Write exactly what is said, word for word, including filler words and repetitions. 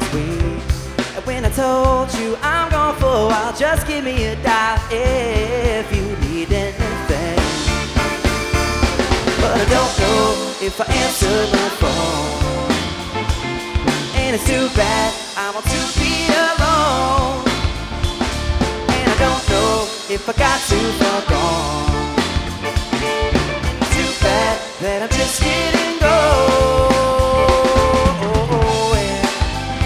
sweet. And when I told you I'm gone for a while, just give me a dial if you need anything. But I don't know if I answered my phone, and it's too bad I want to be alone. And I don't know if I got too far gone.